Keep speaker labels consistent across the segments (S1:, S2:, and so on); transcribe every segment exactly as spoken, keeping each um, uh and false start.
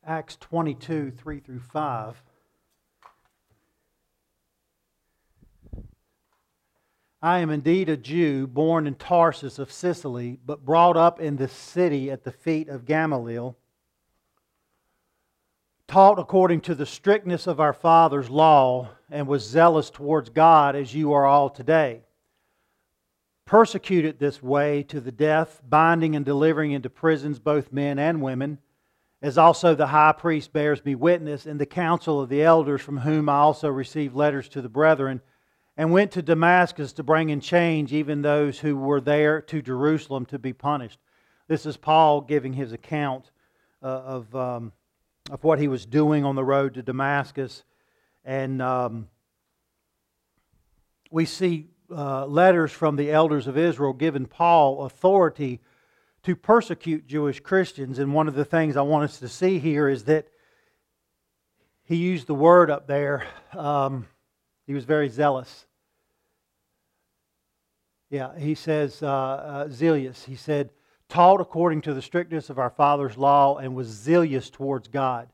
S1: Acts twenty-two, three through five. I am indeed a Jew, born in Tarsus of Sicily, but brought up in this city at the feet of Gamaliel, taught according to the strictness of our fathers' law, and was zealous towards God as you are all today. Persecuted this way to the death, binding and delivering into prisons both men and women, as also the high priest bears me witness, and the council of the elders, from whom I also received letters to the brethren, and went to Damascus to bring in change even those who were there to Jerusalem to be punished. This is Paul giving his account uh, of, um, of what he was doing on the road to Damascus. And um, we see uh, letters from the elders of Israel giving Paul authority to persecute Jewish Christians. And one of the things I want us to see here is that he used the word up there. Um, he was very zealous. Yeah, he says, uh, uh, zealous. He said, taught according to the strictness of our fathers' law, and was zealous towards God.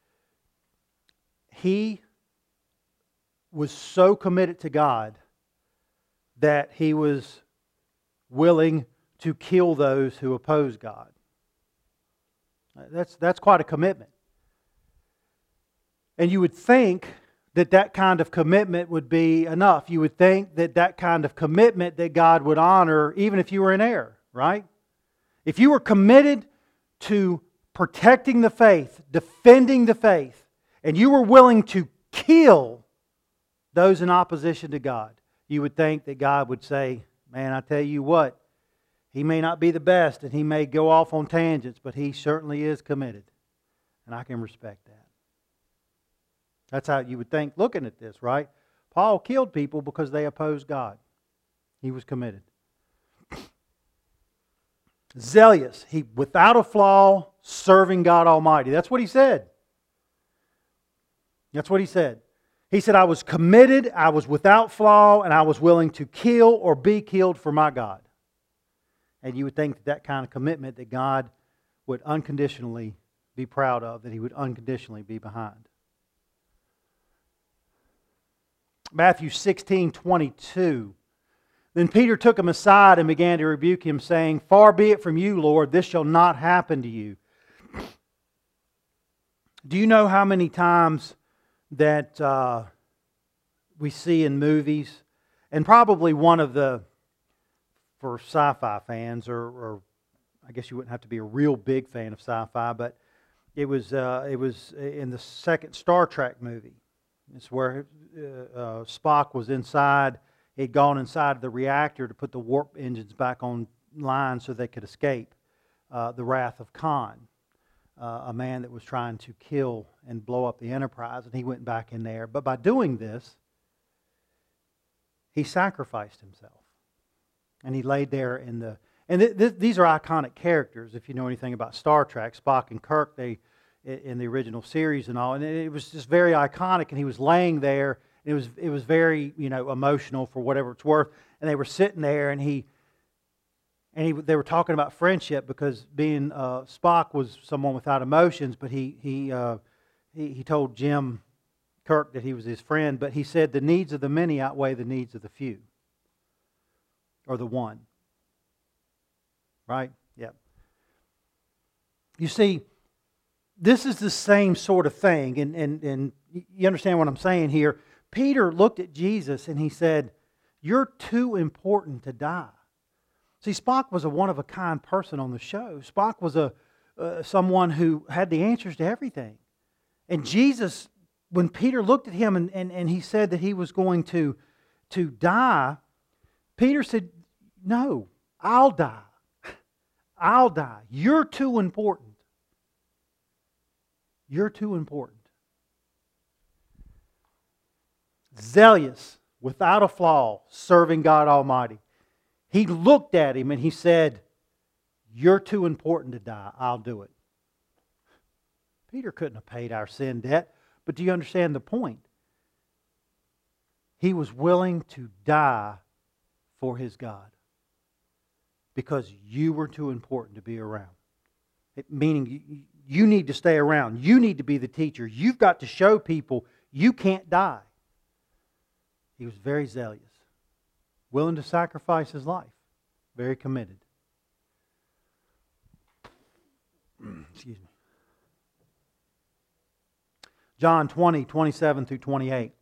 S1: He was so committed to God that he was willing to kill those who oppose God. That's, that's quite a commitment. And you would think that that kind of commitment would be enough. You would think that that kind of commitment that God would honor even if you were in error, right? If you were committed to protecting the faith, defending the faith, and you were willing to kill those in opposition to God, you would think that God would say, man, I tell you what, he may not be the best and he may go off on tangents, but he certainly is committed. And I can respect that. That's how you would think looking at this, right? Paul killed people because they opposed God. He was committed. Zealous. He, without a flaw, serving God Almighty. That's what he said. That's what he said. He said, I was committed, I was without flaw, and I was willing to kill or be killed for my God. And you would think that that kind of commitment that God would unconditionally be proud of, that He would unconditionally be behind. Matthew sixteen twenty-two. Then Peter took him aside and began to rebuke him, saying, far be it from you, Lord, this shall not happen to you. Do you know how many times that uh, we see in movies, and probably one of the, for sci-fi fans, or, or I guess you wouldn't have to be a real big fan of sci-fi, but it was uh, it was in the second Star Trek movie. It's where uh, uh, Spock was inside. He'd gone inside the reactor to put the warp engines back online so they could escape uh, the wrath of Khan, uh, a man that was trying to kill and blow up the Enterprise, and he went back in there. But by doing this, he sacrificed himself. And he laid there in the... And th- th- these are iconic characters, if you know anything about Star Trek. Spock and Kirk, they... in the original series and all, and it was just very iconic, and he was laying there, and it was it was very, you know, emotional for whatever it's worth, and they were sitting there, and he and he they were talking about friendship, because being uh, Spock was someone without emotions, but he he, uh, he he told Jim Kirk that he was his friend, but he said the needs of the many outweigh the needs of the few, or the one. Right? Yeah. You see, this is the same sort of thing, and, and, and you understand what I'm saying here. Peter looked at Jesus and he said, you're too important to die. See, Spock was a one-of-a-kind person on the show. Spock was a uh, someone who had the answers to everything. And Jesus, when Peter looked at him and, and, and he said that he was going to, to die, Peter said, no, I'll die. I'll die. You're too important. You're too important. Zealous, without a flaw, serving God Almighty. He looked at him and he said, you're too important to die. I'll do it. Peter couldn't have paid our sin debt, but do you understand the point? He was willing to die for his God because you were too important to be around. It, meaning You need to stay around. You need to be the teacher. You've got to show people you can't die. He was very zealous, willing to sacrifice his life, very committed. Excuse me. John twenty, twenty-seven through twenty-eight.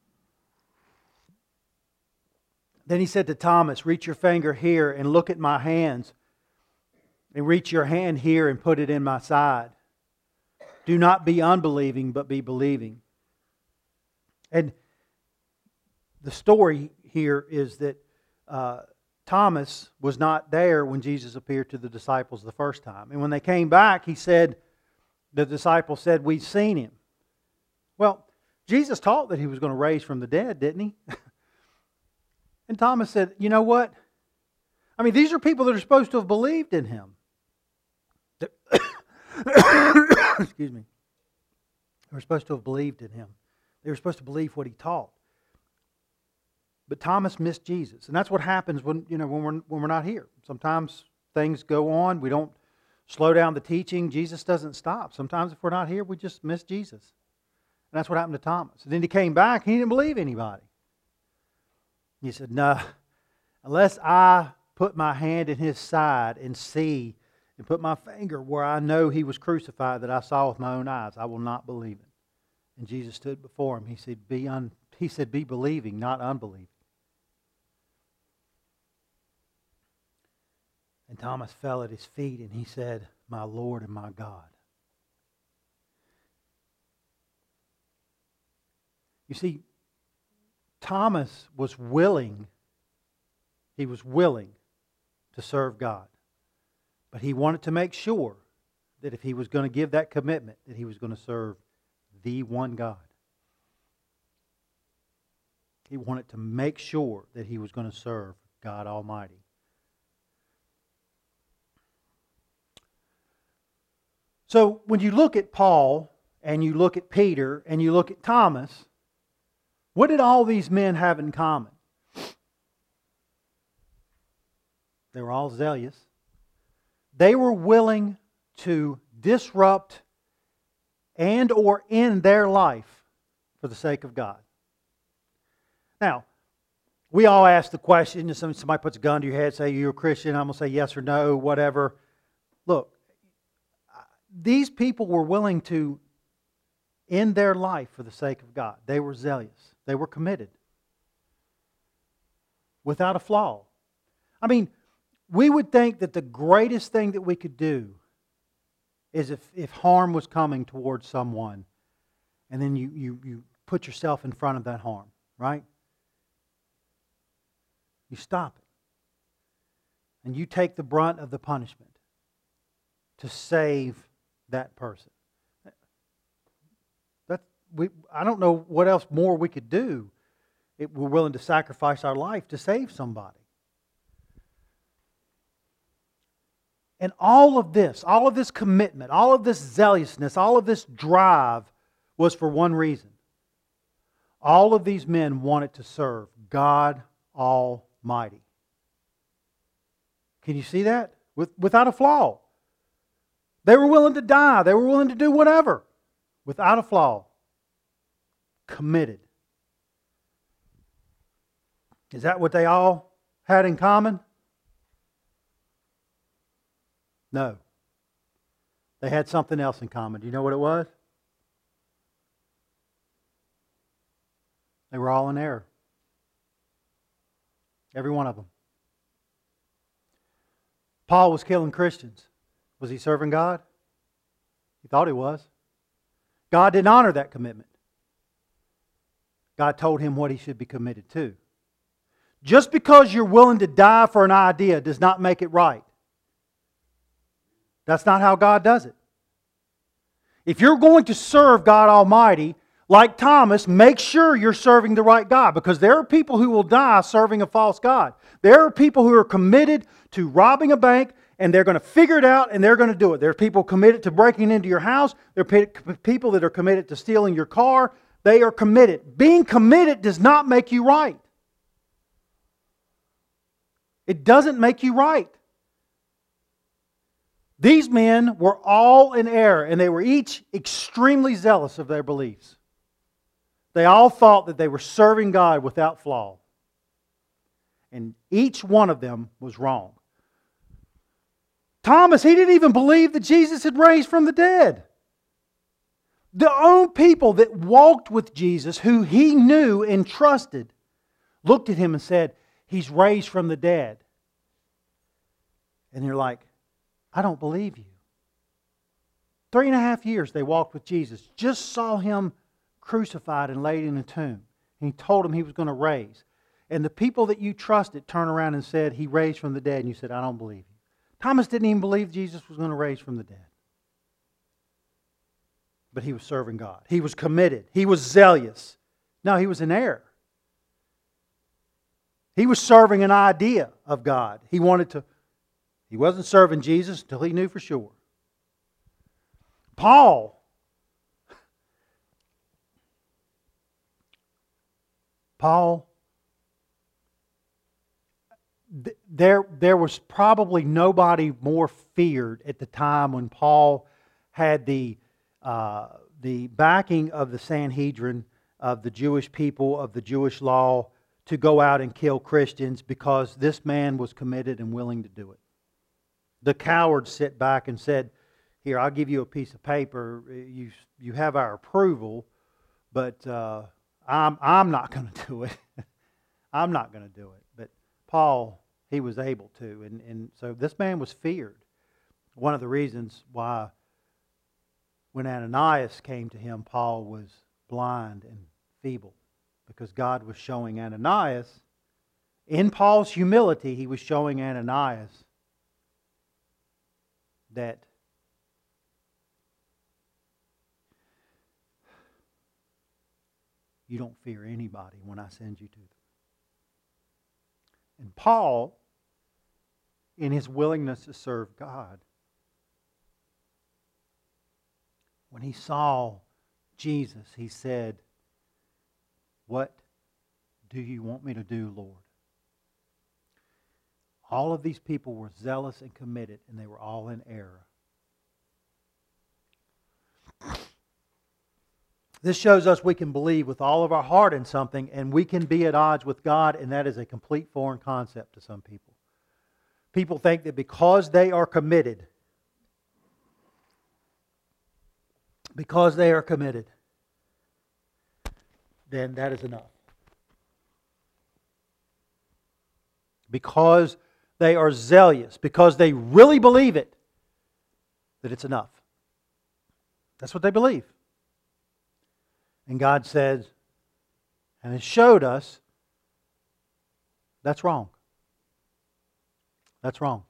S1: Then he said to Thomas, reach your finger here and look at my hands, and reach your hand here and put it in my side. Do not be unbelieving, but be believing. And the story here is that uh, Thomas was not there when Jesus appeared to the disciples the first time. And when they came back, he said, the disciples said, we've seen him. Well, Jesus taught that he was going to raise from the dead, didn't he? And Thomas said, you know what? I mean, these are people that are supposed to have believed in him. Excuse me. They were supposed to have believed in him. They were supposed to believe what he taught. But Thomas missed Jesus. And that's what happens when, you know, when we're, when we're not here. Sometimes things go on. We don't slow down the teaching. Jesus doesn't stop. Sometimes if we're not here, we just miss Jesus. And that's what happened to Thomas. And then he came back. He didn't believe anybody. He said, no, unless I put my hand in his side and see and put my finger where I know he was crucified that I saw with my own eyes, I will not believe it. And Jesus stood before him. He said, be, un- he said, be believing, not unbelieving. And Thomas fell at his feet and he said, my Lord and my God. You see, Thomas was willing, he was willing to serve God. But he wanted to make sure that if he was going to give that commitment, that he was going to serve the one God. He wanted to make sure that he was going to serve God Almighty. So when you look at Paul, and you look at Peter, and you look at Thomas, what did all these men have in common? They were all zealous. They were willing to disrupt and or end their life for the sake of God. Now, we all ask the question, if somebody puts a gun to your head, say you're a Christian, I'm going to say yes or no, whatever. Look, these people were willing to end their life for the sake of God. They were zealous. They were committed. Without a flaw. I mean, we would think that the greatest thing that we could do is if, if harm was coming towards someone, and then you, you, you put yourself in front of that harm, right? You stop it. And you take the brunt of the punishment to save that person. That we I don't know what else more we could do if we're willing to sacrifice our life to save somebody. And all of this, all of this commitment, all of this zealousness, all of this drive was for one reason. All of these men wanted to serve God Almighty. Can you see that? With, without a flaw. They were willing to die. They were willing to do whatever. Without a flaw. Committed. Is that what they all had in common? No. They had something else in common. Do you know what it was? They were all in error. Every one of them. Paul was killing Christians. Was he serving God? He thought he was. God didn't honor that commitment. God told him what he should be committed to. Just because you're willing to die for an idea does not make it right. That's not how God does it. If you're going to serve God Almighty, like Thomas, make sure you're serving the right God, because there are people who will die serving a false God. There are people who are committed to robbing a bank, and they're going to figure it out, and they're going to do it. There are people committed to breaking into your house. There are people that are committed to stealing your car. They are committed. Being committed does not make you right. It doesn't make you right. These men were all in error, and they were each extremely zealous of their beliefs. They all thought that they were serving God without flaw. And each one of them was wrong. Thomas, he didn't even believe that Jesus had raised from the dead. The own people that walked with Jesus, who he knew and trusted, looked at him and said, He's raised from the dead. And you're like, I don't believe you. Three and a half years they walked with Jesus, just saw Him crucified and laid in a tomb. And He told them He was going to raise. And the people that you trusted turned around and said, He raised from the dead. And you said, I don't believe you. Thomas didn't even believe Jesus was going to raise from the dead. But he was serving God. He was committed. He was zealous. No, he was in error. He was serving an idea of God. He wanted to, he wasn't serving Jesus until he knew for sure. Paul, Paul, there, there was probably nobody more feared at the time when Paul had the Uh, the backing of the Sanhedrin, of the Jewish people, of the Jewish law, to go out and kill Christians because this man was committed and willing to do it. The cowards sit back and said, Here, I'll give you a piece of paper. You, you have our approval, but uh, I'm, I'm not going to do it. I'm not going to do it. But Paul, he was able to. And, and so this man was feared. One of the reasons why when Ananias came to him, Paul was blind and feeble, because God was showing Ananias, in Paul's humility, he was showing Ananias that you don't fear anybody when I send you to them. And Paul, in his willingness to serve God, when he saw Jesus, he said, What do you want me to do, Lord? All of these people were zealous and committed, and they were all in error. This shows us we can believe with all of our heart in something, and we can be at odds with God, and that is a complete foreign concept to some people. People think that because they are committed, because they are committed, then that is enough. Because they are zealous, because they really believe it, that it's enough. That's what they believe. And God says, and has showed us, that's wrong. That's wrong.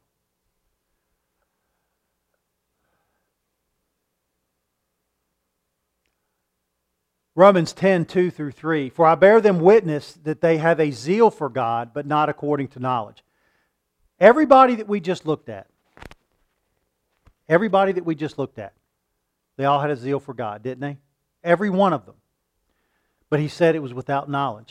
S1: Romans ten, two through three. For I bear them witness that they have a zeal for God, but not according to knowledge. Everybody that we just looked at, everybody that we just looked at, they all had a zeal for God, didn't they? Every one of them. But he said it was without knowledge.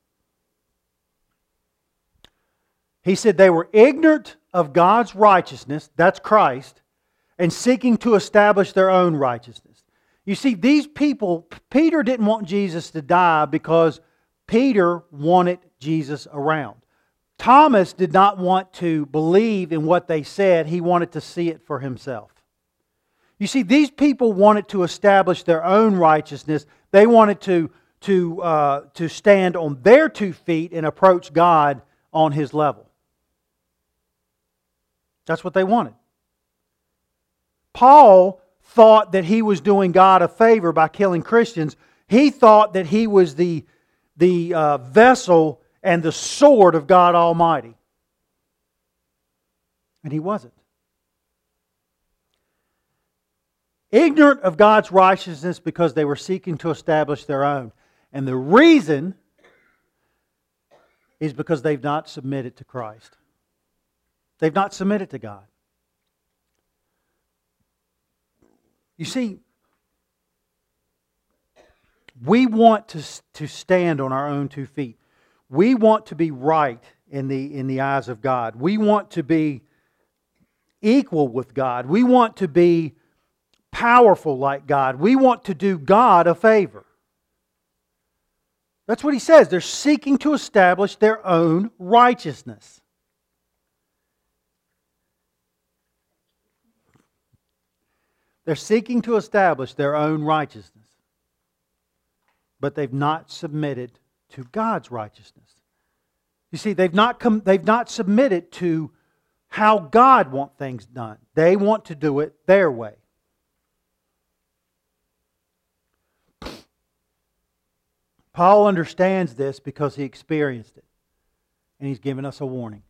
S1: He said they were ignorant of God's righteousness, that's Christ, and seeking to establish their own righteousness. You see, these people, Peter didn't want Jesus to die because Peter wanted Jesus around. Thomas did not want to believe in what they said. He wanted to see it for himself. You see, these people wanted to establish their own righteousness. They wanted to, to, uh, to stand on their two feet and approach God on His level. That's what they wanted. Paul thought that he was doing God a favor by killing Christians. He thought that he was the, the uh, vessel and the sword of God Almighty. And he wasn't. Ignorant of God's righteousness because they were seeking to establish their own. And the reason is because they've not submitted to Christ. They've not submitted to God. You see, we want to, to stand on our own two feet. We want to be right in the, in the eyes of God. We want to be equal with God. We want to be powerful like God. We want to do God a favor. That's what he says. They're seeking to establish their own righteousness. They're seeking to establish their own righteousness. But they've not submitted to God's righteousness. You see, they've not come, they've not submitted to how God wants things done. They want to do it their way. Paul understands this because he experienced it. And he's given us a warning.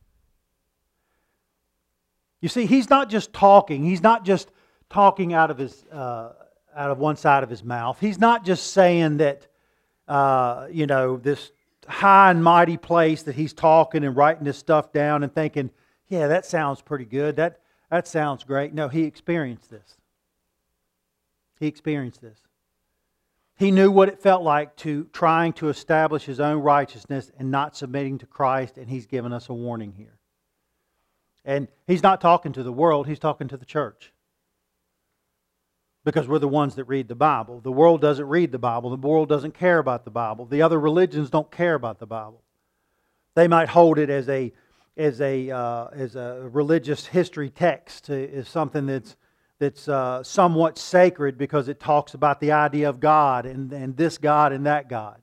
S1: You see, he's not just talking. He's not just talking out of his uh, out of one side of his mouth. He's not just saying that, uh, you know, this high and mighty place that he's talking and writing this stuff down and thinking, yeah, that sounds pretty good. That, that sounds great. No, he experienced this. He experienced this. He knew what it felt like to trying to establish his own righteousness and not submitting to Christ, and he's given us a warning here. And he's not talking to the world, he's talking to the church. Because we're the ones that read the Bible. The world doesn't read the Bible. The world doesn't care about the Bible. The other religions don't care about the Bible. They might hold it as a as a uh, as a religious history text, as something that's that's uh, somewhat sacred because it talks about the idea of God and, and this God and that God.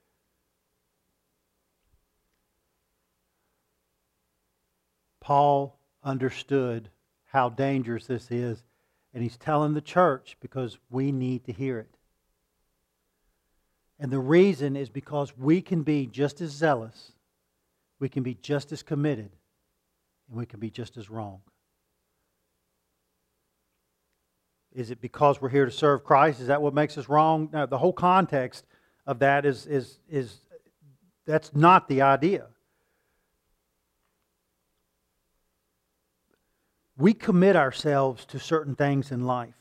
S1: Paul understood how dangerous this is, and he's telling the church because we need to hear it. And the reason is because we can be just as zealous, we can be just as committed, and we can be just as wrong. Is it because we're here to serve Christ? Is that what makes us wrong? No, the whole context of that is, is, is that's not the idea. We commit ourselves to certain things in life.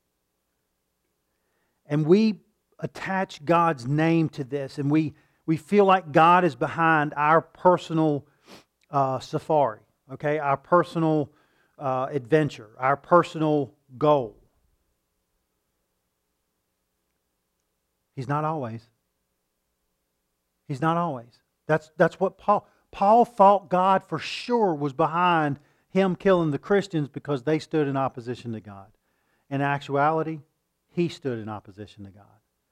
S1: And we attach God's name to this. And we, we feel like God is behind our personal uh, safari. Okay? Our personal uh, adventure. Our personal goal. He's not always. He's not always. That's, that's what Paul... Paul thought God for sure was behind him killing the Christians because they stood in opposition to God. In actuality, he stood in opposition to God.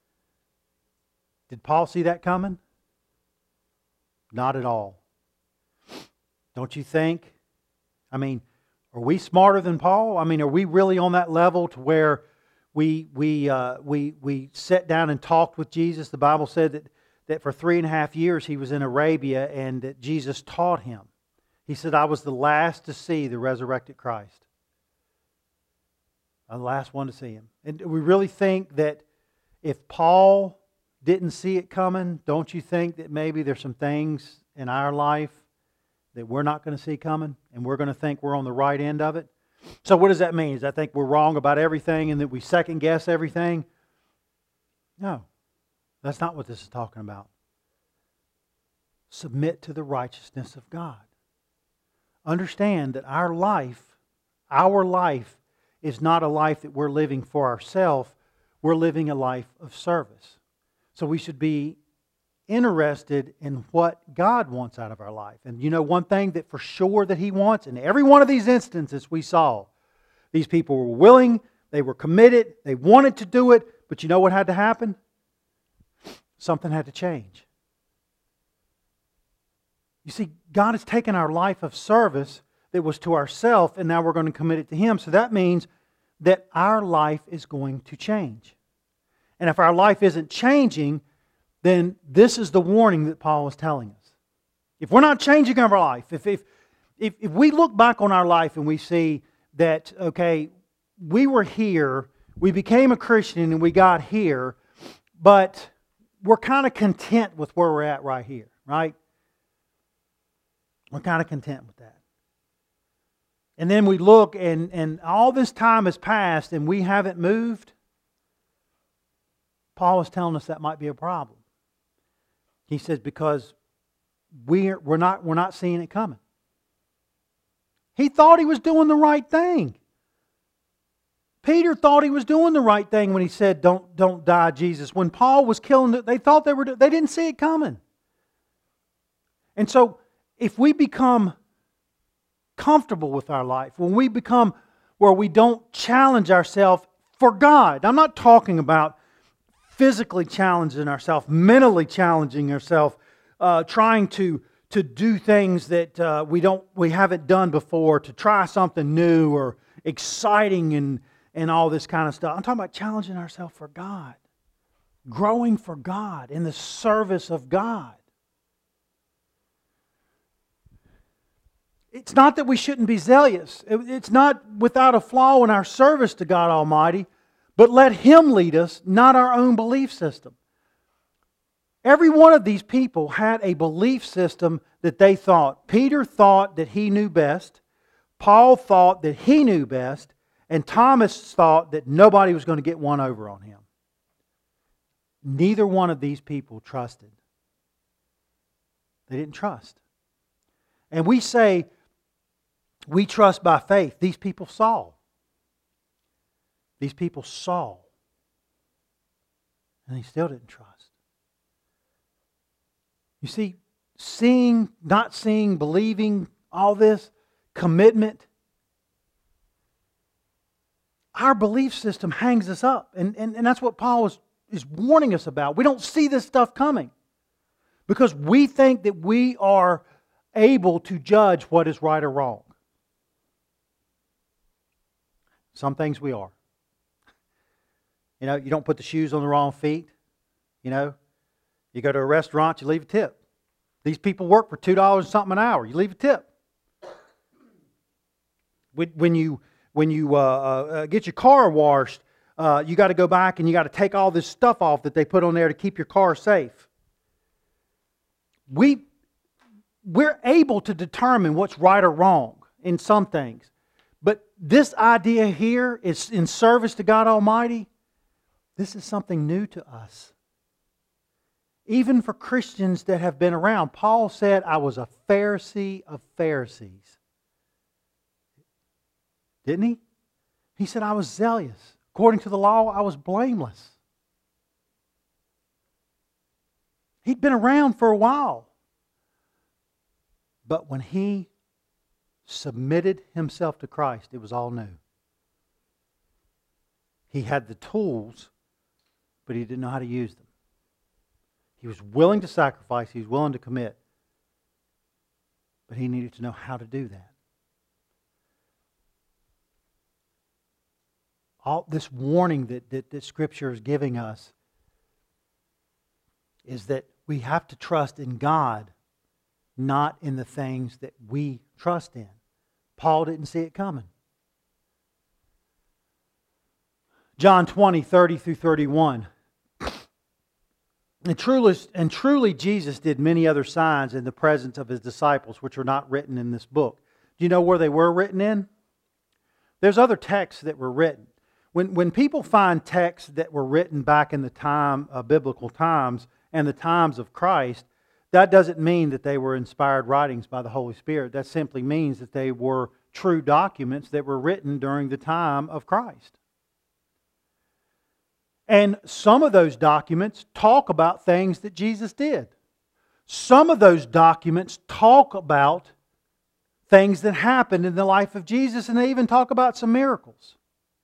S1: Did Paul see that coming? Not at all. Don't you think? I mean, are we smarter than Paul? I mean, are we really on that level to where we we uh, we we sat down and talked with Jesus? The Bible said that, that for three and a half years he was in Arabia and that Jesus taught him. He said, I was the last to see the resurrected Christ. I'm the last one to see Him. And we really think that if Paul didn't see it coming, don't you think that maybe there's some things in our life that we're not going to see coming and we're going to think we're on the right end of it? So what does that mean? Does that think we're wrong about everything and that we second guess everything? No. That's not what this is talking about. Submit to the righteousness of God. Understand that our life, our life is not a life that we're living for ourselves. We're living a life of service. So we should be interested in what God wants out of our life. And you know one thing that for sure that He wants, in every one of these instances we saw, these people were willing, they were committed, they wanted to do it, but you know what had to happen? Something had to change. You see, God has taken our life of service that was to ourselves, and now we're going to commit it to Him. So that means that our life is going to change. And if our life isn't changing, then this is the warning that Paul is telling us. If we're not changing our life, if, if, if, if we look back on our life and we see that, okay, we were here, we became a Christian and we got here, but we're kind of content with where we're at right here, right? We're kind of content with that. And then we look and, and all this time has passed and we haven't moved. Paul is telling us that might be a problem. He says because we're, we're, not, we're not seeing it coming. He thought he was doing the right thing. Peter thought he was doing the right thing when he said, don't, don't die, Jesus. When Paul was killing it, they thought they were, they didn't see it coming. And so, if we become comfortable with our life, when we become where we don't challenge ourselves for God, I'm not talking about physically challenging ourselves, mentally challenging ourselves, uh, trying to to do things that uh, we don't we haven't done before, to try something new or exciting and and all this kind of stuff. I'm talking about challenging ourselves for God, growing for God, in the service of God. It's not that we shouldn't be zealous. It's not without a flaw in our service to God Almighty, but let Him lead us, not our own belief system. Every one of these people had a belief system that they thought. Peter thought that he knew best. Paul thought that he knew best. And Thomas thought that nobody was going to get one over on him. Neither one of these people trusted. They didn't trust. And we say, we trust by faith. These people saw. These people saw. And they still didn't trust. You see, seeing, not seeing, believing, all this, commitment. Our belief system hangs us up. And, and, and that's what Paul is, is warning us about. We don't see this stuff coming. Because we think that we are able to judge what is right or wrong. Some things we are. You know, you don't put the shoes on the wrong feet. You know, you go to a restaurant, you leave a tip. These people work for two dollars and something an hour. You leave a tip. When you when you uh, uh, get your car washed, uh, you got to go back and you got to take all this stuff off that they put on there to keep your car safe. We we're able to determine what's right or wrong in some things, but this idea here is in service to God Almighty. This is something new to us. Even for Christians that have been around. Paul said, I was a Pharisee of Pharisees. Didn't he? He said, I was zealous. According to the law, I was blameless. He'd been around for a while. But when he submitted himself to Christ, it was all new. He had the tools, but he didn't know how to use them. He was willing to sacrifice. He was willing to commit. But he needed to know how to do that. All this warning that, that, that Scripture is giving us is that we have to trust in God, not in the things that we trust in. Paul didn't see it coming. John twenty, thirty through thirty-one. And truly, and truly Jesus did many other signs in the presence of His disciples, which are not written in this book. Do you know where they were written in? There's other texts that were written. When, when people find texts that were written back in the time of biblical times and the times of Christ, that doesn't mean that they were inspired writings by the Holy Spirit. That simply means that they were true documents that were written during the time of Christ. And some of those documents talk about things that Jesus did. Some of those documents talk about things that happened in the life of Jesus, and they even talk about some miracles.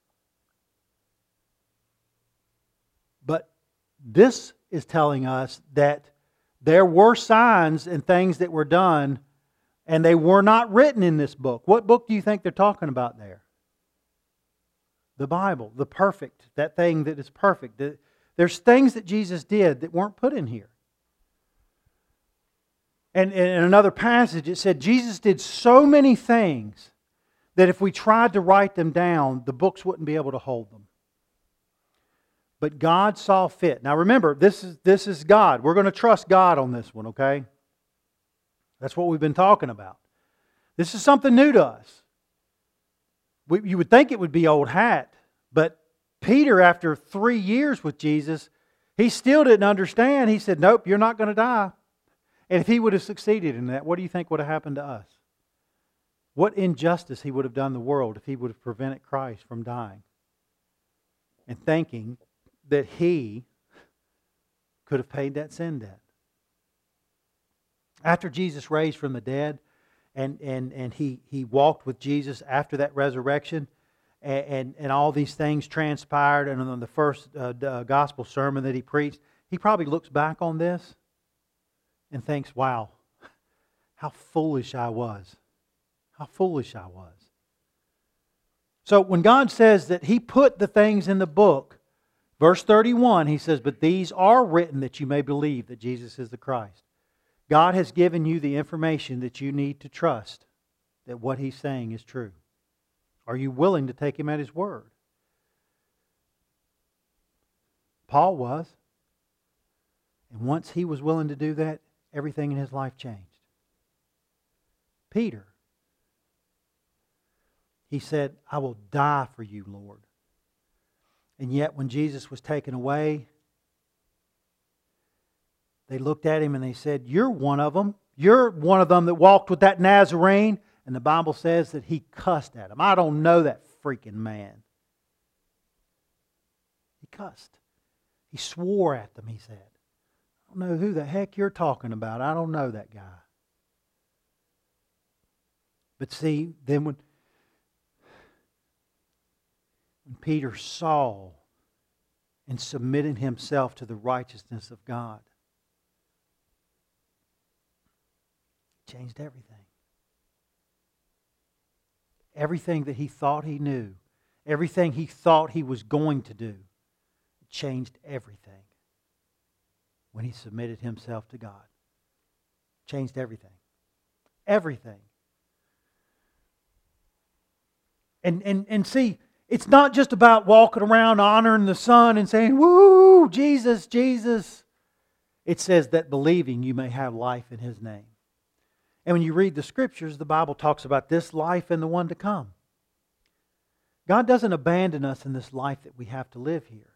S1: But this is telling us that there were signs and things that were done, and they were not written in this book. What book do you think they're talking about there? The Bible, the perfect, that thing that is perfect. There's things that Jesus did that weren't put in here. And in another passage it said Jesus did so many things that if we tried to write them down, the books wouldn't be able to hold them. But God saw fit. Now remember, this is, this is God. We're going to trust God on this one, okay? That's what we've been talking about. This is something new to us. We, you would think it would be old hat, but Peter, after three years with Jesus, he still didn't understand. He said, nope, you're not going to die. And if he would have succeeded in that, what do you think would have happened to us? what injustice he would have done the world if he would have prevented Christ from dying. And thinking that he could have paid that sin debt. After Jesus raised from the dead, and, and, and he, he walked with Jesus after that resurrection, and, and, and all these things transpired, and on the first uh, uh, gospel sermon that he preached, he probably looks back on this and thinks, wow, how foolish I was. How foolish I was. So when God says that He put the things in the book, verse thirty-one, He says, but these are written that you may believe that Jesus is the Christ. God has given you the information that you need to trust that what He's saying is true. Are you willing to take Him at His word? Paul was. And once he was willing to do that, everything in his life changed. Peter, he said, I will die for you, Lord. And yet when Jesus was taken away, they looked at him and they said, you're one of them. You're one of them that walked with that Nazarene. And the Bible says that he cussed at him. I don't know that freaking man. He cussed. He swore at them, he said. I don't know who the heck you're talking about. I don't know that guy. But see, then when, when Peter saw and submitted himself to the righteousness of God, it changed everything. Everything that he thought he knew, everything he thought he was going to do, it changed everything when he submitted himself to God. Changed everything. Everything. And, and, and see, it's not just about walking around honoring the Son and saying, woo, Jesus, Jesus. It says that believing you may have life in His name. And when you read the Scriptures, the Bible talks about this life and the one to come. God doesn't abandon us in this life that we have to live here.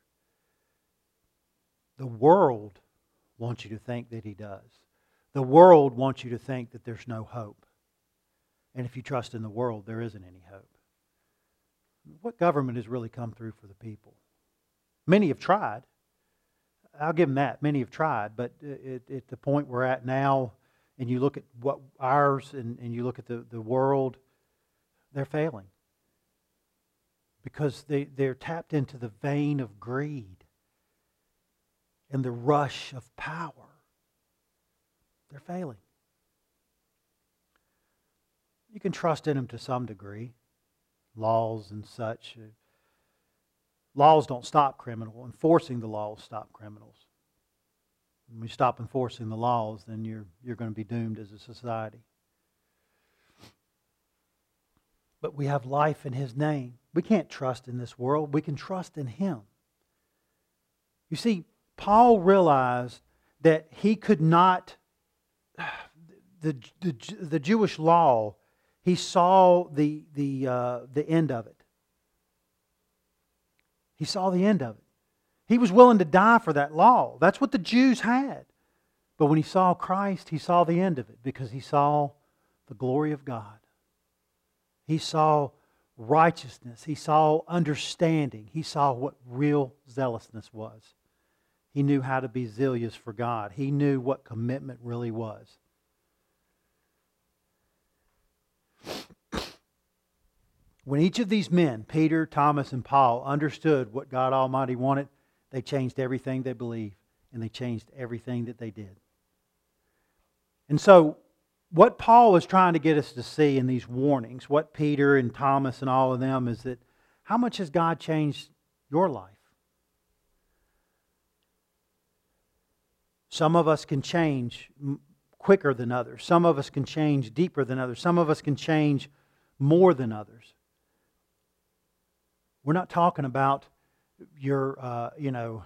S1: The world wants you to think that He does. The world wants you to think that there's no hope. And if you trust in the world, there isn't any hope. What government has really come through for the people? Many have tried. I'll give them that. Many have tried. But at the point we're at now, and you look at what ours and, and you look at the, the world, they're failing. Because they, they're tapped into the vein of greed and the rush of power. They're failing. You can trust in them to some degree. Laws and such. Laws don't stop criminals. Enforcing the laws stop criminals. When you stop enforcing the laws, then you're, you're going to be doomed as a society. But we have life in His name. We can't trust in this world. We can trust in Him. You see, Paul realized that he could not, the, the, the Jewish law, he saw the, the, uh, the end of it. He saw the end of it. He was willing to die for that law. That's what the Jews had. But when he saw Christ, he saw the end of it because he saw the glory of God. He saw righteousness. He saw understanding. He saw what real zealousness was. He knew how to be zealous for God. He knew what commitment really was. When each of these men, Peter, Thomas, and Paul, understood what God Almighty wanted, they changed everything they believed, and they changed everything that they did. And so, what Paul is trying to get us to see in these warnings, what Peter and Thomas and all of them, is that how much has God changed your life? Some of us can change quicker than others. Some of us can change deeper than others. Some of us can change more than others. We're not talking about your, uh, you know,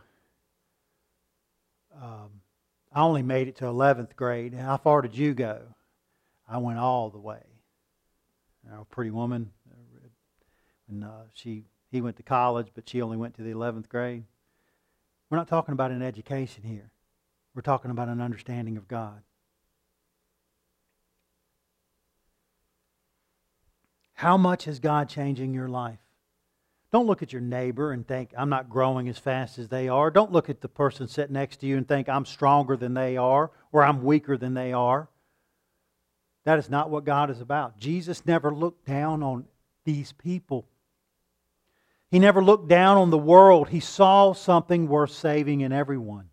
S1: um, I only made it to eleventh grade. How far did you go? I went all the way. You know, a pretty woman, and uh, she he went to college, but she only went to the eleventh grade. We're not talking about an education here. We're talking about an understanding of God. How much is God changing your life? Don't look at your neighbor and think, I'm not growing as fast as they are. Don't look at the person sitting next to you and think, I'm stronger than they are or I'm weaker than they are. That is not what God is about. Jesus never looked down on these people. He never looked down on the world. He saw something worth saving in everyone.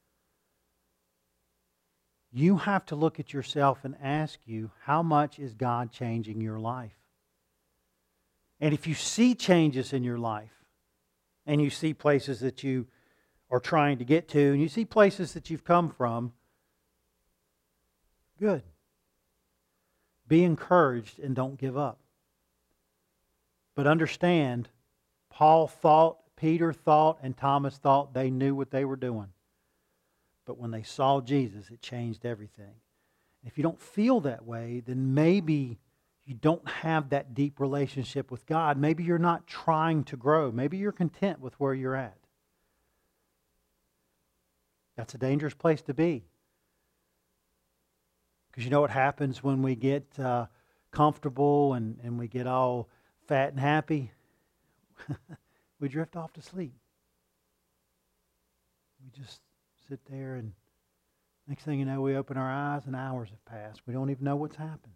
S1: You have to look at yourself and ask you, how much is God changing your life? And if you see changes in your life, and you see places that you are trying to get to, and you see places that you've come from, good. Be encouraged and don't give up. But understand, Paul thought, Peter thought, and Thomas thought they knew what they were doing. But when they saw Jesus, it changed everything. If you don't feel that way, then maybe you don't have that deep relationship with God. Maybe you're not trying to grow. Maybe you're content with where you're at. That's a dangerous place to be. Because you know what happens when we get uh, comfortable and, and we get all fat and happy? We drift off to sleep. We just sit there and next thing you know, we open our eyes and hours have passed. We don't even know what's happened.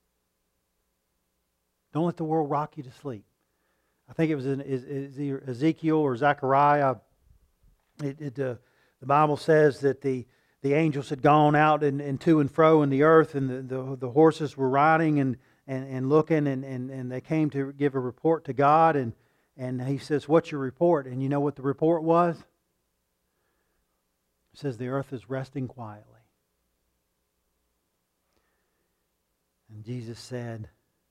S1: Don't let the world rock you to sleep. I think it was in Ezekiel or Zechariah. It, it, uh, the Bible says that the, the angels had gone out and, and to and fro in the earth, and the, the, the horses were riding and, and, and looking, and, and, and they came to give a report to God. And, and He says, what's your report? And you know what the report was? It says the earth is resting quietly. And Jesus said,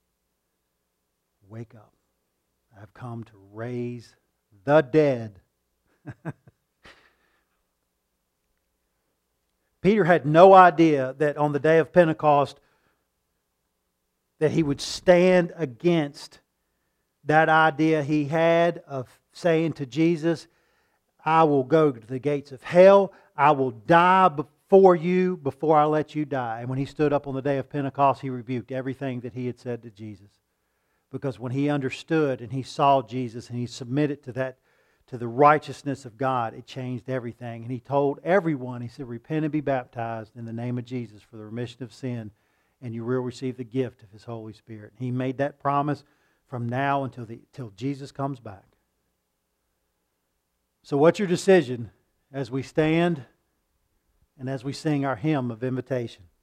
S1: wake up. I've come to raise the dead. Peter had no idea that on the day of Pentecost that he would stand against that idea he had of saying to Jesus, I will go to the gates of hell. I will die before you before I let you die. And when he stood up on the day of Pentecost, he rebuked everything that he had said to Jesus. Because when he understood and he saw Jesus and he submitted to that, to the righteousness of God, it changed everything. And he told everyone, he said, repent and be baptized in the name of Jesus for the remission of sin, and you will receive the gift of His Holy Spirit. He made that promise from now until the, till Jesus comes back. So what's your decision as we stand and as we sing our hymn of invitation?